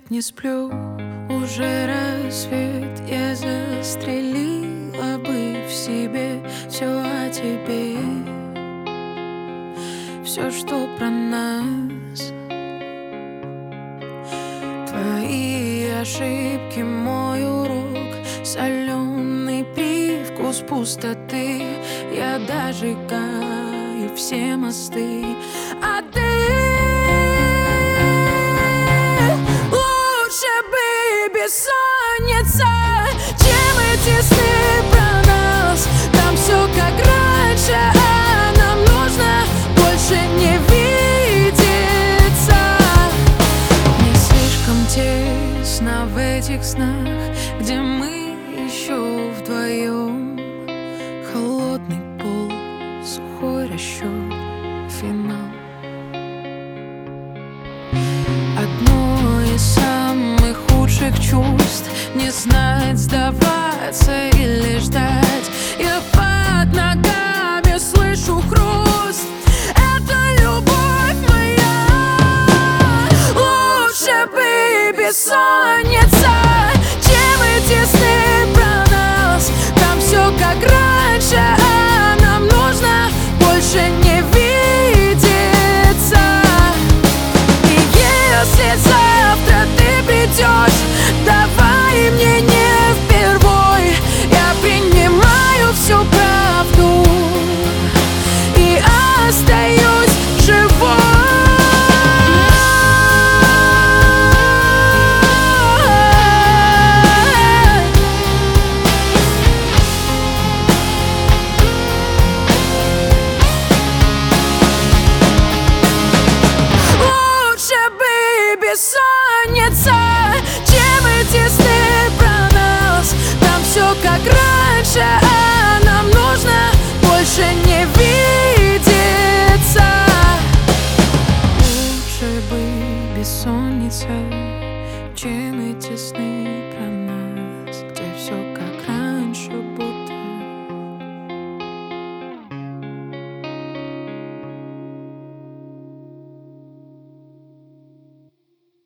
лет не сплю, уже рассвет. Я застрелила бы в себе все о тебе, все, что про нас. Твои ошибки, мой урок, соленый привкус пустоты. Я дожигаю все мосты, а ты лучше бы бессонница, чем эти сны про нас. Там все как раньше, а нам нужно больше не видеться. Мне слишком тесно в этих снах, где мы еще вдвоем. Холодный пол, сухой расчет, финал. Одно из самых худших чувств — не знать, сдаваться или ждать. Я под ногами слышу хруст. Это любовь моя. Лучше бы бессонница, чем эти сны про нас. Там все как раньше, а нам нужно больше не видеться. И если завтра ты придешь, давай мне не впервой. Я принимаю всю правду и остаюсь живой. Бессонница, чем эти сны про нас. Там все как раньше, а нам нужно больше не видеться. Лучше бы бессонница, чем эти сны про нас.